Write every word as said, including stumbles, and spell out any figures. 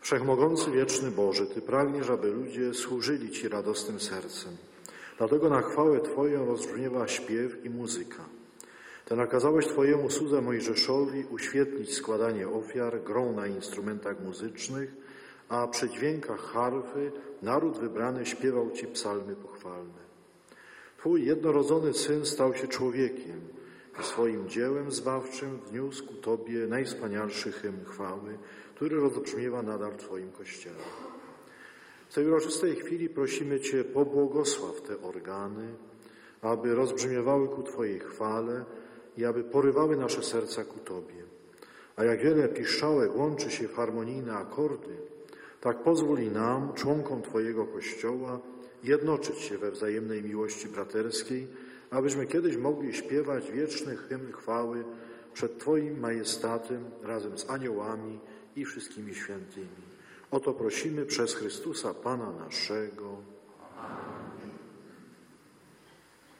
Wszechmogący, wieczny Boże, Ty pragniesz, aby ludzie służyli Ci radosnym sercem. Dlatego na chwałę Twoją rozbrzmiewa śpiew i muzyka. Ty nakazałeś Twojemu słudze Mojżeszowi uświetnić składanie ofiar grą na instrumentach muzycznych, a przy dźwiękach harfy naród wybrany śpiewał Ci psalmy pochwalne. Twój jednorodzony Syn stał się człowiekiem i swoim dziełem zbawczym wniósł ku Tobie najwspanialszy hymn chwały, który rozbrzmiewa nadal w Twoim Kościele. W tej uroczystej chwili prosimy Cię, pobłogosław te organy, aby rozbrzmiewały ku Twojej chwale i aby porywały nasze serca ku Tobie. A jak wiele piszczałek łączy się w harmonijne akordy, tak pozwól i nam, członkom Twojego Kościoła, jednoczyć się we wzajemnej miłości braterskiej, abyśmy kiedyś mogli śpiewać wieczny hymn chwały przed Twoim majestatem razem z aniołami i wszystkimi świętymi. O to prosimy przez Chrystusa Pana naszego. Amen.